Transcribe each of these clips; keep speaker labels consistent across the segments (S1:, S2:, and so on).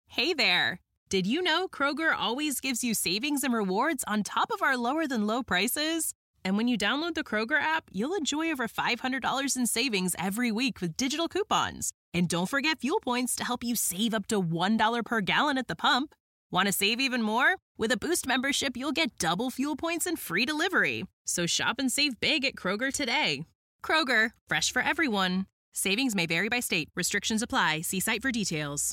S1: Hey there! Did you know Kroger always gives you savings and rewards on top of our lower-than-low prices? And when you download the Kroger app, you'll enjoy over $500 in savings every week with digital coupons. And don't forget fuel points to help you save up to $1 per gallon at the pump. Want to save even more? With a Boost membership, you'll get double fuel points and free delivery. So shop and save big at Kroger today. Kroger, fresh for everyone. Savings may vary by state. Restrictions apply. See site for details.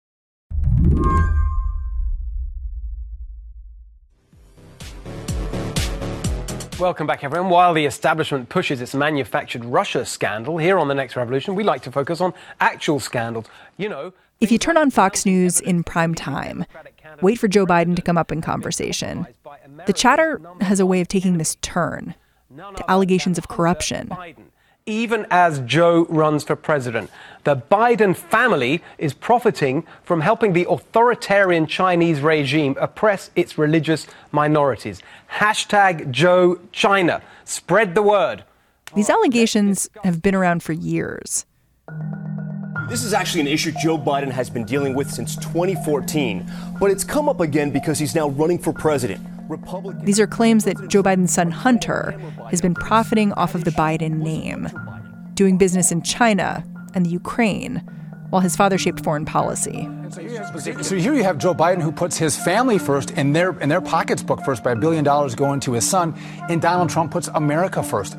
S2: Welcome back, everyone. While the establishment pushes its manufactured Russia scandal, here on The Next Revolution, we like to focus on actual scandals.
S3: If you turn on Fox News in prime time, wait for Joe Biden to come up in conversation. The chatter has a way of taking this turn to allegations of corruption.
S2: Even as Joe runs for president, the Biden family is profiting from helping the authoritarian Chinese regime oppress its religious minorities. Hashtag Joe China. Spread the word.
S3: These allegations have been around for years.
S4: This is actually an issue Joe Biden has been dealing with since 2014, but it's come up again because he's now running for president.
S3: These are claims that Joe Biden's son, Hunter, has been profiting off of the Biden name, doing business in China and the Ukraine, while his father shaped foreign policy.
S5: So here you have Joe Biden, who puts his family first and their pockets book first by $1 billion going to his son, and Donald Trump puts America first.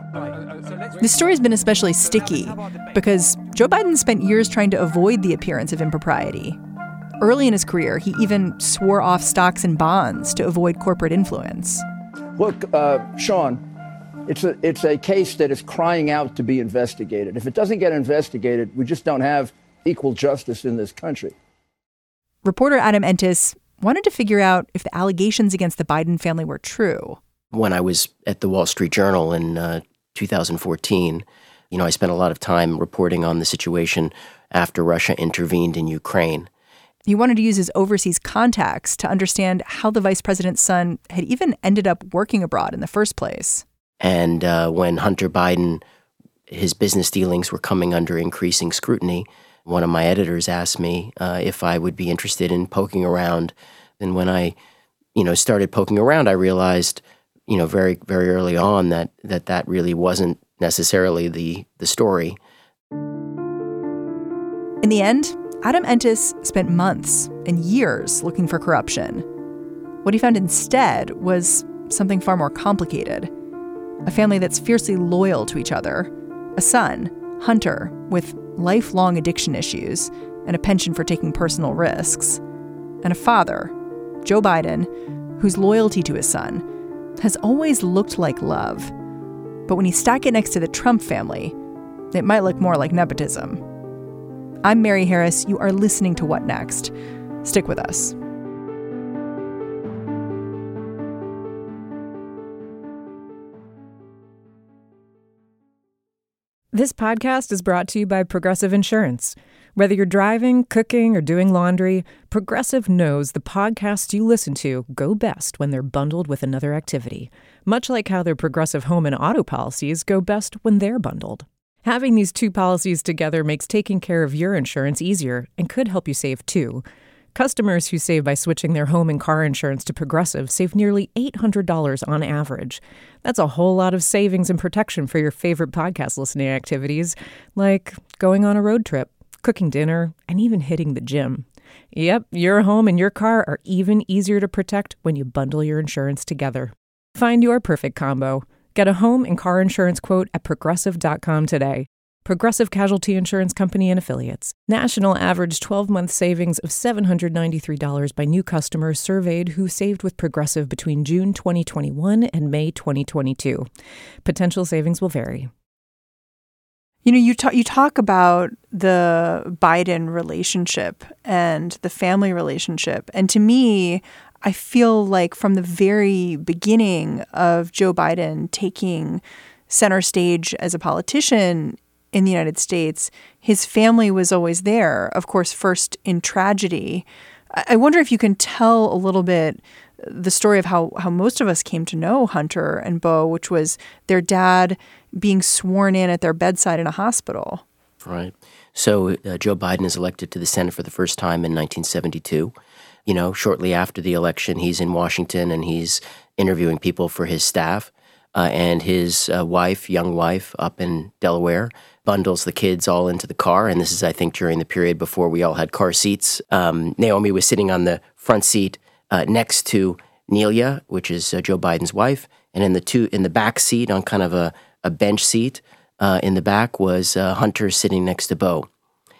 S3: This story has been especially sticky because Joe Biden spent years trying to avoid the appearance of impropriety. Early in his career, he even swore off stocks and bonds to avoid corporate influence.
S6: Look, Sean, it's a case that is crying out to be investigated. If it doesn't get investigated, we just don't have equal justice in this country.
S3: Reporter Adam Entis wanted to figure out if the allegations against the Biden family were true.
S7: When I was at the Wall Street Journal in 2014, I spent a lot of time reporting on the situation after Russia intervened in Ukraine.
S3: He wanted to use his overseas contacts to understand how the vice president's son had even ended up working abroad in the first place.
S7: And when Hunter Biden, his business dealings were coming under increasing scrutiny, one of my editors asked me if I would be interested in poking around. And when I, started poking around, I realized, very, very early on that really wasn't necessarily the story.
S3: In the end, Adam Entis spent months and years looking for corruption. What he found instead was something far more complicated. A family that's fiercely loyal to each other, a son, Hunter, with lifelong addiction issues and a penchant for taking personal risks, and a father, Joe Biden, whose loyalty to his son has always looked like love. But when you stack it next to the Trump family, it might look more like nepotism. I'm Mary Harris. You are listening to What Next? Stick with us.
S8: This podcast is brought to you by Progressive Insurance. Whether you're driving, cooking, or doing laundry, Progressive knows the podcasts you listen to go best when they're bundled with another activity, much like how their Progressive home and auto policies go best when they're bundled. Having these two policies together makes taking care of your insurance easier and could help you save, too. Customers who save by switching their home and car insurance to Progressive save nearly $800 on average. That's a whole lot of savings and protection for your favorite podcast listening activities, like going on a road trip, cooking dinner, and even hitting the gym. Yep, your home and your car are even easier to protect when you bundle your insurance together. Find your perfect combo. Get a home and car insurance quote at Progressive.com today. Progressive Casualty Insurance Company and Affiliates. National average 12-month savings of $793 by new customers surveyed who saved with Progressive between June 2021 and May 2022. Potential savings will vary.
S3: You talk about the Biden relationship and the family relationship. And to me, I feel like from the very beginning of Joe Biden taking center stage as a politician in the United States, his family was always there, of course, first in tragedy. I wonder if you can tell a little bit the story of how most of us came to know Hunter and Beau, which was their dad being sworn in at their bedside in a hospital.
S7: Right. So Joe Biden is elected to the Senate for the first time in 1972. Shortly after the election, he's in Washington and he's interviewing people for his staff. And his young wife up in Delaware, bundles the kids all into the car. And this is, I think, during the period before we all had car seats. Naomi was sitting on the front seat next to Nelia, which is Joe Biden's wife. And in the back seat, on kind of a bench seat in the back, was Hunter sitting next to Beau.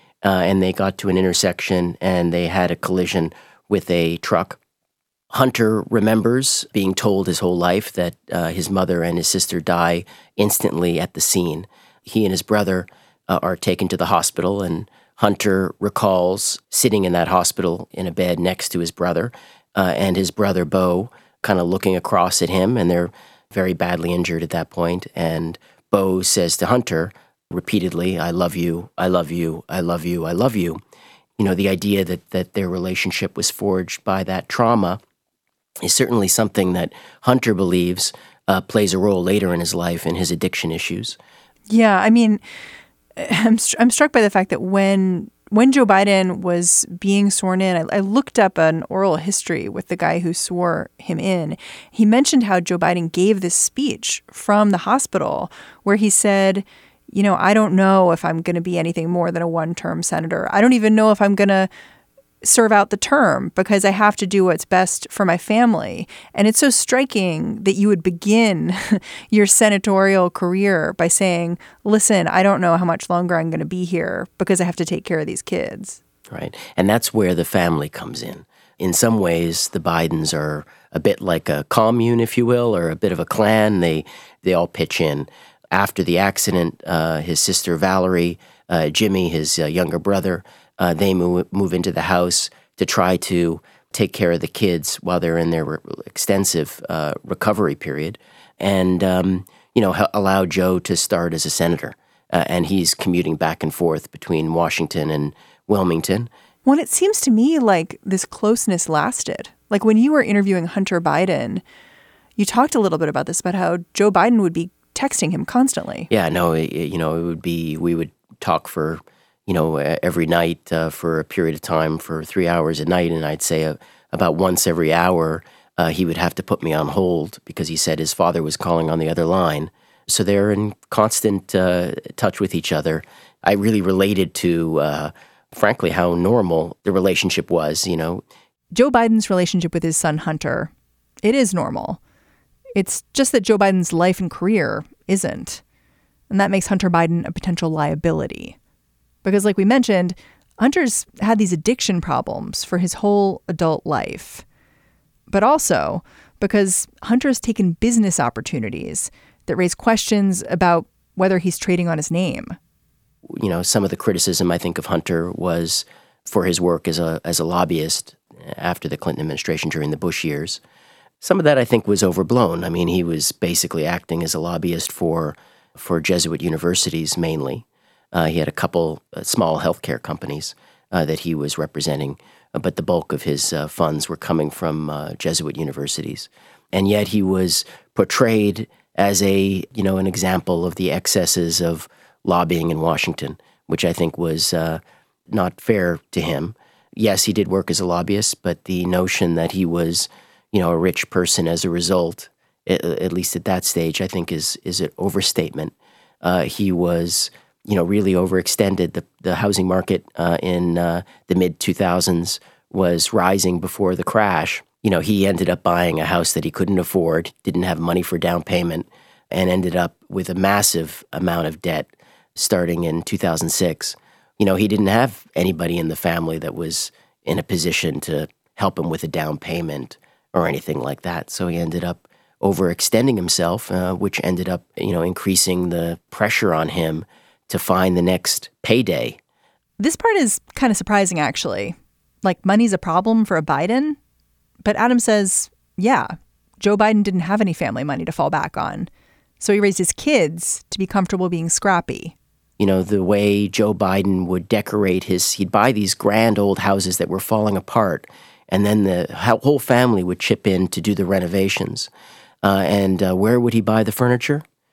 S7: And they got to an intersection and they had a collision with a truck. Hunter remembers being told his whole life that his mother and his sister die instantly at the scene. He and his brother are taken to the hospital, and Hunter recalls sitting in that hospital in a bed next to his brother, and his brother, Beau, kind of looking across at him, and they're very badly injured at that point. And Beau says to Hunter repeatedly, "I love you, I love you, I love you, I love you." The idea that their relationship was forged by that trauma is certainly something that Hunter believes plays a role later in his life in his addiction issues.
S3: Yeah, I mean, I'm struck by the fact that when Joe Biden was being sworn in, I looked up an oral history with the guy who swore him in. He mentioned how Joe Biden gave this speech from the hospital where he said, I don't know if I'm going to be anything more than a one-term senator. I don't even know if I'm going to serve out the term because I have to do what's best for my family. And it's so striking that you would begin your senatorial career by saying, listen, I don't know how much longer I'm going to be here because I have to take care of these kids.
S7: Right. And that's where the family comes in. In some ways, the Bidens are a bit like a commune, if you will, or a bit of a clan. They all pitch in. After the accident, his sister Valerie, Jimmy, his younger brother, they move into the house to try to take care of the kids while they're in their extensive recovery period, and allow Joe to start as a senator. And he's commuting back and forth between Washington and Wilmington.
S3: Well, it seems to me like this closeness lasted. Like when you were interviewing Hunter Biden, you talked a little bit about this, about how Joe Biden would be texting him constantly.
S7: Yeah, no, it would be, we would talk for, every night for a period of time for 3 hours a night. And I'd say about once every hour, he would have to put me on hold because he said his father was calling on the other line. So they're in constant touch with each other. I really related to, frankly, how normal the relationship was,
S3: Joe Biden's relationship with his son Hunter, it is normal. It's just that Joe Biden's life and career isn't. And that makes Hunter Biden a potential liability. Because like we mentioned, Hunter's had these addiction problems for his whole adult life. But also because Hunter's taken business opportunities that raise questions about whether he's trading on his name.
S7: Some of the criticism I think of Hunter was for his work as a lobbyist after the Clinton administration during the Bush years. Some of that I think was overblown. I mean, he was basically acting as a lobbyist for Jesuit universities mainly. He had a couple small healthcare companies that he was representing, but the bulk of his funds were coming from Jesuit universities. And yet he was portrayed as an example of the excesses of lobbying in Washington, which I think was not fair to him. Yes, he did work as a lobbyist, but the notion that he was a rich person as a result, at least at that stage, I think is an overstatement. He was, really overextended. The housing market in the mid-2000s was rising before the crash. He ended up buying a house that he couldn't afford, didn't have money for down payment, and ended up with a massive amount of debt starting in 2006. He didn't have anybody in the family that was in a position to help him with a down payment or anything like that. So he ended up overextending himself, which ended up, increasing the pressure on him to find the next payday.
S3: This part is kind of surprising, actually. Like, money's a problem for a Biden? But Adam says, yeah, Joe Biden didn't have any family money to fall back on. So he raised his kids to be comfortable being scrappy.
S7: The way Joe Biden would decorate he'd buy these grand old houses that were falling apart, and then the whole family would chip in to do the renovations. And where would he buy the furniture?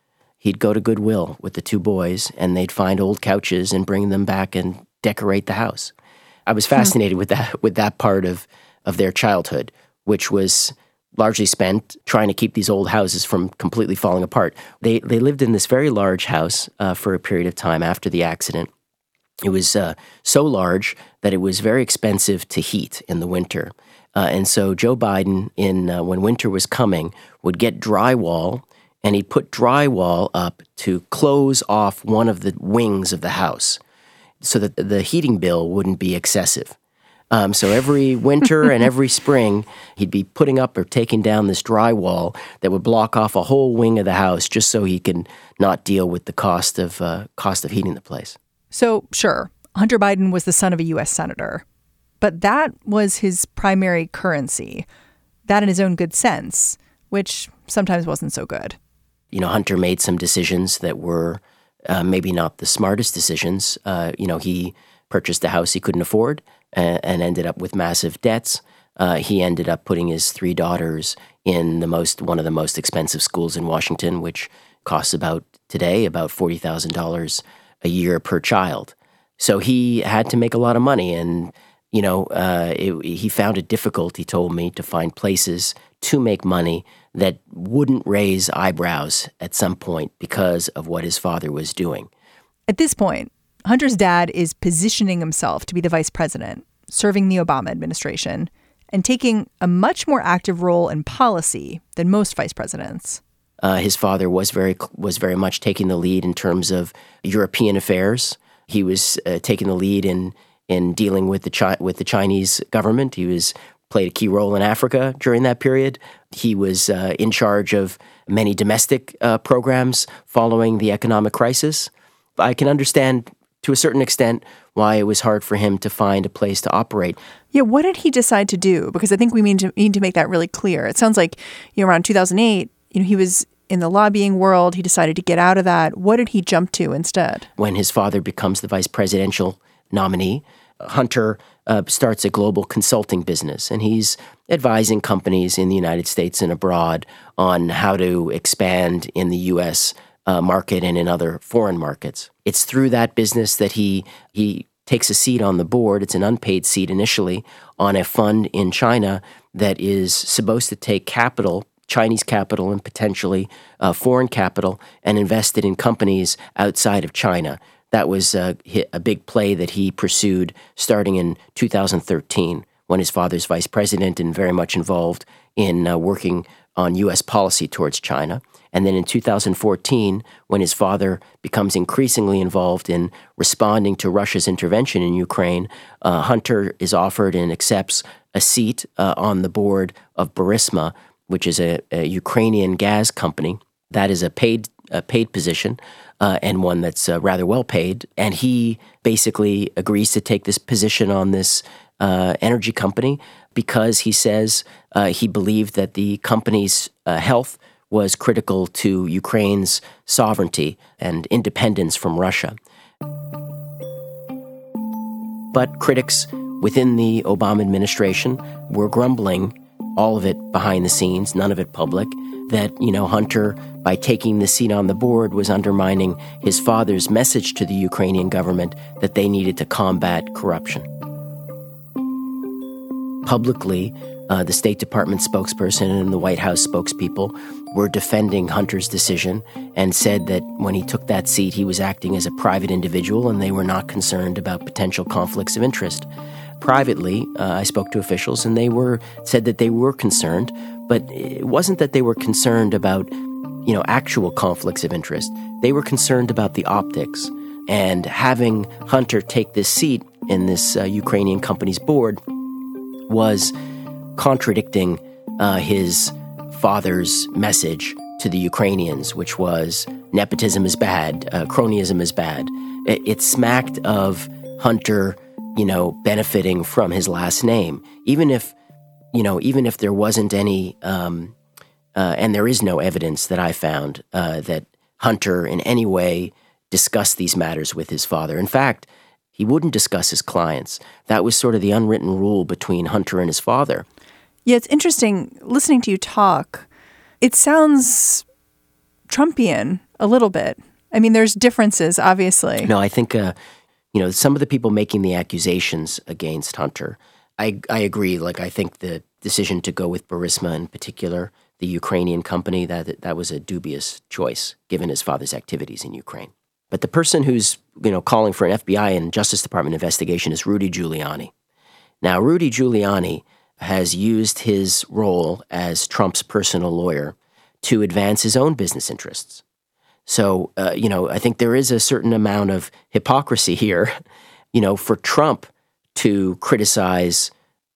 S7: he'd go to Goodwill with the two boys, and they'd find old couches and bring them back and decorate the house. I was fascinated with that part of their childhood, which was largely spent trying to keep these old houses from completely falling apart. They lived in this very large house for a period of time after the accident. It was so large that it was very expensive to heat in the winter. And so Joe Biden, when winter was coming, would get drywall, and he'd put drywall up to close off one of the wings of the house so that the heating bill wouldn't be excessive. So every winter and every spring, he'd be putting up or taking down this drywall that would block off a whole wing of the house just so he could not deal with the cost of heating the place.
S3: So, sure, Hunter Biden was the son of a U.S. senator, but that was his primary currency, that in his own good sense, which sometimes wasn't so good.
S7: You know, Hunter made some decisions that were maybe not the smartest decisions. He purchased a house he couldn't afford and ended up with massive debts. He ended up putting his three daughters in one of the most expensive schools in Washington, which costs about $40,000 a year per child. So he had to make a lot of money, and he found it difficult, he told me, to find places to make money that wouldn't raise eyebrows at some point because of what his father was doing.
S3: At this point, Hunter's dad is positioning himself to be the vice president, serving the Obama administration, and taking a much more active role in policy than most vice presidents.
S7: His father was very much taking the lead in terms of European affairs. He was taking the lead in dealing with the Chinese government. He played a key role in Africa during that period. He was in charge of many domestic programs following the economic crisis. I can understand to a certain extent why it was hard for him to find a place to operate.
S3: Yeah, what did he decide to do? Because I think we need to make that really clear. It sounds like around 2008, he was in the lobbying world. He decided to get out of that. What did he jump to instead?
S7: When his father becomes the vice presidential nominee, Hunter starts a global consulting business, and he's advising companies in the United States and abroad on how to expand in the U.S. Market and in other foreign markets. It's through that business that he takes a seat on the board. It's an unpaid seat initially on a fund in China that is supposed to take capital, Chinese capital and potentially foreign capital, and invest it in companies outside of China. That was a big play that he pursued starting in 2013 when his father's vice president and very much involved in working on U.S. policy towards China. And then in 2014, when his father becomes increasingly involved in responding to Russia's intervention in Ukraine, Hunter is offered and accepts a seat on the board of Burisma, which is a Ukrainian gas company. That is a paid position and one that's rather well paid. And he basically agrees to take this position on this energy company because he says he believed that the company's health was critical to Ukraine's sovereignty and independence from Russia. But critics within the Obama administration were grumbling, all of it behind the scenes, none of it public, that, Hunter, by taking the seat on the board, was undermining his father's message to the Ukrainian government that they needed to combat corruption. Publicly, the State Department spokesperson and the White House spokespeople were defending Hunter's decision and said that when he took that seat, he was acting as a private individual and they were not concerned about potential conflicts of interest. Privately, I spoke to officials and they said that they were concerned, but it wasn't that they were concerned about, actual conflicts of interest. They were concerned about the optics, and having Hunter take this seat in this Ukrainian company's board was contradicting his father's message to the Ukrainians, which was nepotism is bad, cronyism is bad. It smacked of Hunter, benefiting from his last name, even if there wasn't any, and there is no evidence that I found that Hunter in any way discussed these matters with his father. In fact, he wouldn't discuss his clients. That was sort of the unwritten rule between Hunter and his father. Yeah,
S3: it's interesting listening to you talk. It sounds Trumpian a little bit. I mean, there's differences, obviously.
S7: No, I think, some of the people making the accusations against Hunter, I agree. Like, I think the decision to go with Burisma in particular, the Ukrainian company, that was a dubious choice given his father's activities in Ukraine. But the person who's, calling for an FBI and Justice Department investigation is Rudy Giuliani. Now, Rudy Giuliani has used his role as Trump's personal lawyer to advance his own business interests. So, I think there is a certain amount of hypocrisy here, for Trump to criticize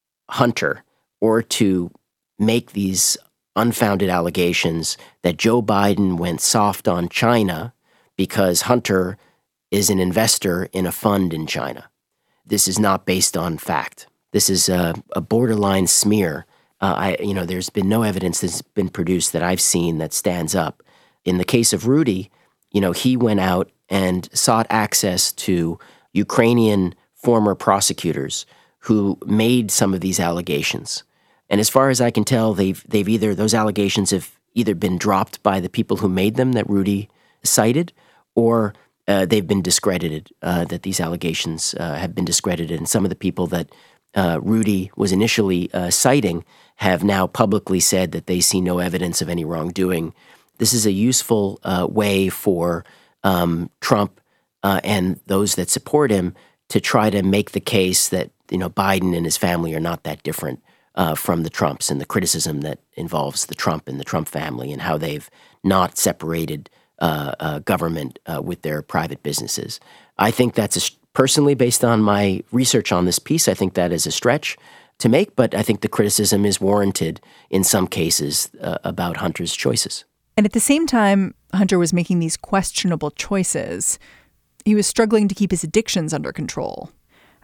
S7: Hunter or to make these unfounded allegations that Joe Biden went soft on China because Hunter is an investor in a fund in China. This is not based on fact. This is a borderline smear. There's been no evidence that's been produced that I've seen that stands up. In the case of Rudy, he went out and sought access to Ukrainian former prosecutors who made some of these allegations. And as far as I can tell, those allegations have either been dropped by the people who made them that Rudy cited, or they've been discredited, that these allegations have been discredited. And some of the people that Rudy was initially citing have now publicly said that they see no evidence of any wrongdoing. This is a useful way for Trump and those that support him to try to make the case that Biden and his family are not that different from the Trumps, and the criticism that involves the Trump and the Trump family and how they've not separated government with their private businesses. I think that's personally, based on my research on this piece, I think that is a stretch to make, but I think the criticism is warranted in some cases about Hunter's choices.
S3: And at the same time, Hunter was making these questionable choices. He was struggling to keep his addictions under control.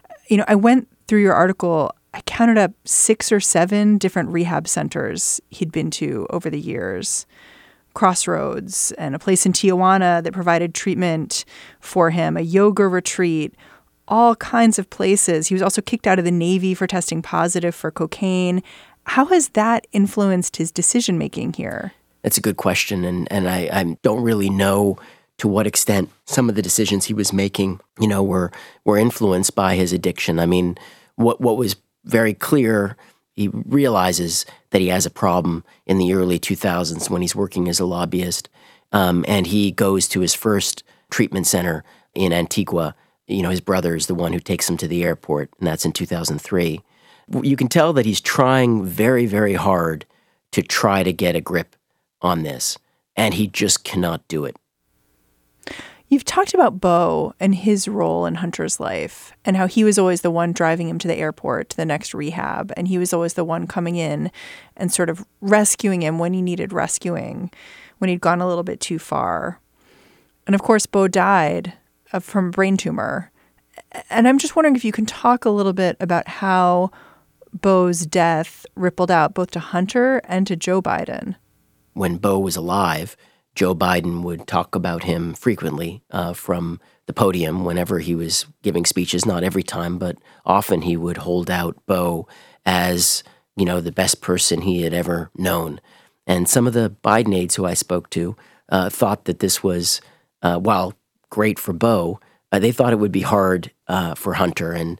S3: I went through your article. I counted up 6 or 7 different rehab centers he'd been to over the years. Crossroads and a place in Tijuana that provided treatment for him, a yoga retreat, all kinds of places. He was also kicked out of the Navy for testing positive for cocaine. How has that influenced his decision-making here?
S7: That's a good question, and I don't really know to what extent some of the decisions he was making, were influenced by his addiction. I mean, what was very clear, he realizes that he has a problem in the early 2000s when he's working as a lobbyist, and he goes to his first treatment center in Antigua. His brother is the one who takes him to the airport, and that's in 2003. You can tell that he's trying very, very hard to try to get a grip on this, and he just cannot do it.
S3: You've talked about Bo and his role in Hunter's life and how he was always the one driving him to the airport, to the next rehab, and he was always the one coming in and sort of rescuing him when he needed rescuing, when he'd gone a little bit too far. And of course, Bo died from a brain tumor. And I'm just wondering if you can talk a little bit about how Bo's death rippled out both to Hunter and to Joe Biden.
S7: When Bo was alive, Joe Biden would talk about him frequently from the podium whenever he was giving speeches. Not every time, but often he would hold out Bo as, the best person he had ever known. And some of the Biden aides who I spoke to thought that this was, while great for Bo, they thought it would be hard for Hunter. And,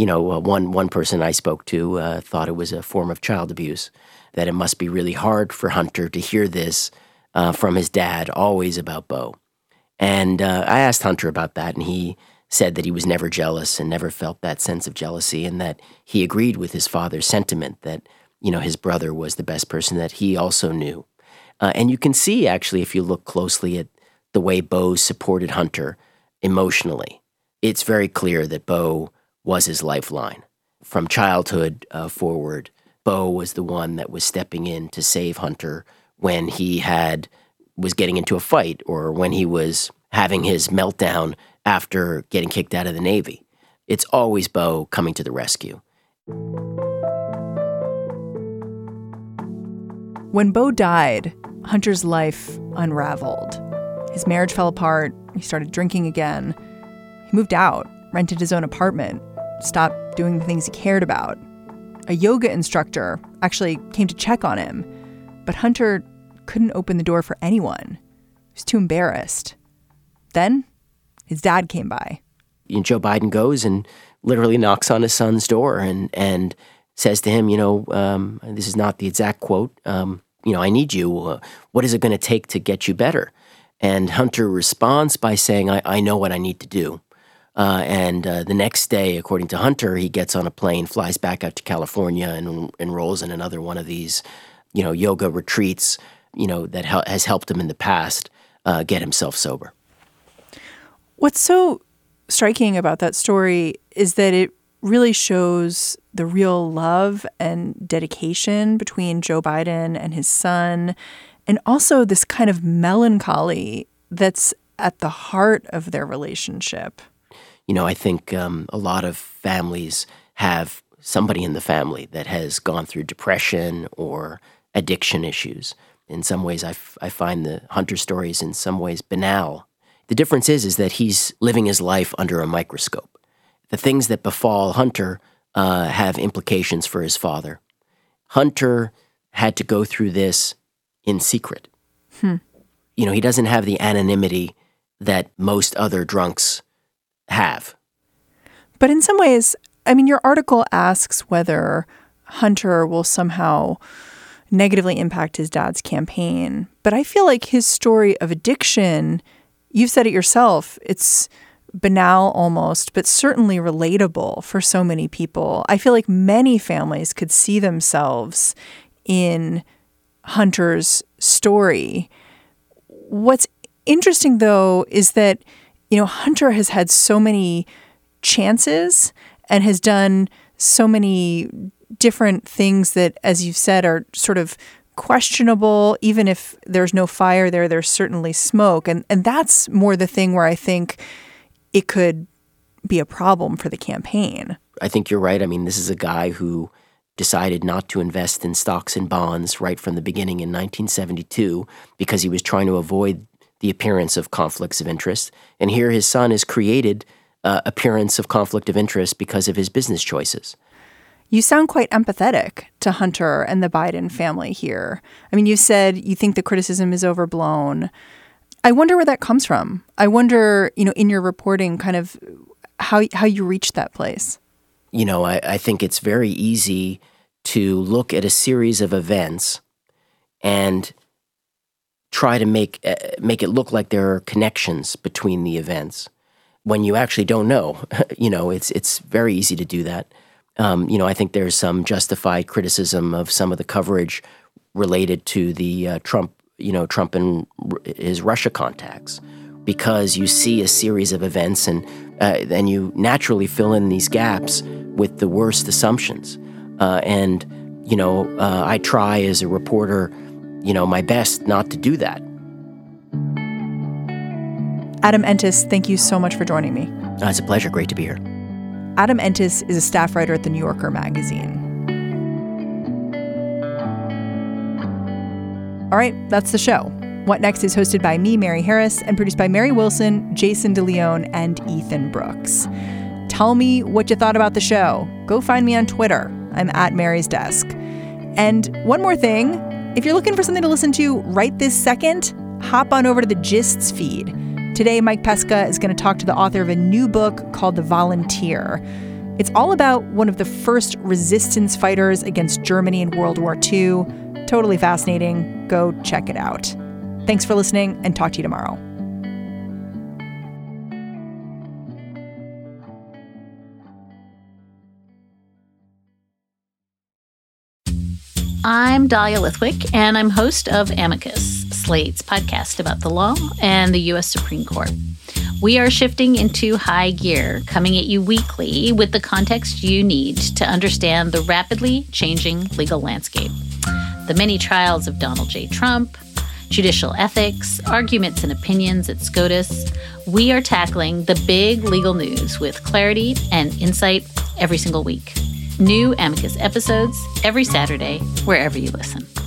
S7: one person I spoke to thought it was a form of child abuse, that it must be really hard for Hunter to hear this from his dad, always about Bo. And I asked Hunter about that, and he said that he was never jealous and never felt that sense of jealousy, and that he agreed with his father's sentiment that, his brother was the best person that he also knew. And you can see, actually, if you look closely at the way Bo supported Hunter emotionally, it's very clear that Bo was his lifeline. From childhood forward, Bo was the one that was stepping in to save Hunter when he was getting into a fight or when he was having his meltdown after getting kicked out of the Navy. It's always Bo coming to the rescue.
S3: When Bo died, Hunter's life unraveled. His marriage fell apart. He started drinking again. He moved out, rented his own apartment, stopped doing the things he cared about. A yoga instructor actually came to check on him, but Hunter couldn't open the door for anyone. He's too embarrassed. Then his dad came by.
S7: And Joe Biden goes and literally knocks on his son's door and says to him, this is not the exact quote, I need you. What is it going to take to get you better? And Hunter responds by saying, I know what I need to do. And the next day, according to Hunter, he gets on a plane, flies back out to California and enrolls in another one of these, yoga retreats, that has helped him in the past get himself sober.
S3: What's so striking about that story is that it really shows the real love and dedication between Joe Biden and his son, and also this kind of melancholy that's at the heart of their relationship.
S7: I think a lot of families have somebody in the family that has gone through depression or addiction issues. In some ways, I find the Hunter stories in some ways banal. The difference is that he's living his life under a microscope. The things that befall Hunter have implications for his father. Hunter had to go through this in secret. He doesn't have the anonymity that most other drunks have.
S3: But in some ways, your article asks whether Hunter will somehow negatively impact his dad's campaign. But I feel like his story of addiction, you've said it yourself, it's banal almost, but certainly relatable for so many people. I feel like many families could see themselves in Hunter's story. What's interesting, though, is that, Hunter has had so many chances and has done so many different things that, as you've said, are sort of questionable. Even if there's no fire there, there's certainly smoke. And that's more the thing where I think it could be a problem for the campaign.
S7: I think you're right. This is a guy who decided not to invest in stocks and bonds right from the beginning in 1972 because he was trying to avoid the appearance of conflicts of interest. And here his son has created appearance of conflict of interest because of his business choices.
S3: You sound quite empathetic to Hunter and the Biden family here. You said you think the criticism is overblown. I wonder where that comes from. I wonder, in your reporting, kind of how you reached that place.
S7: I think it's very easy to look at a series of events and try to make it look like there are connections between the events when you actually don't know. It's very easy to do that. I think there's some justified criticism of some of the coverage related to the Trump and his Russia contacts, because you see a series of events and you naturally fill in these gaps with the worst assumptions. I try as a reporter, my best not to do that.
S3: Adam Entous, thank you so much for joining me.
S7: It's a pleasure. Great to be here.
S3: Adam Entous is a staff writer at The New Yorker magazine. All right, that's the show. What Next is hosted by me, Mary Harris, and produced by Mary Wilson, Jason DeLeon, and Ethan Brooks. Tell me what you thought about the show. Go find me on Twitter. I'm at Mary's Desk. And one more thing, if you're looking for something to listen to right this second, hop on over to the Gists feed. Today, Mike Pesca is going to talk to the author of a new book called The Volunteer. It's all about one of the first resistance fighters against Germany in World War II. Totally fascinating. Go check it out. Thanks for listening, and talk to you tomorrow.
S9: I'm Dahlia Lithwick, and I'm host of Amicus, Slate's podcast about the law and the U.S. Supreme Court. We are shifting into high gear, coming at you weekly with the context you need to understand the rapidly changing legal landscape. The many trials of Donald J. Trump, judicial ethics, arguments and opinions at SCOTUS. We are tackling the big legal news with clarity and insight every single week. New Amicus episodes every Saturday, wherever you listen.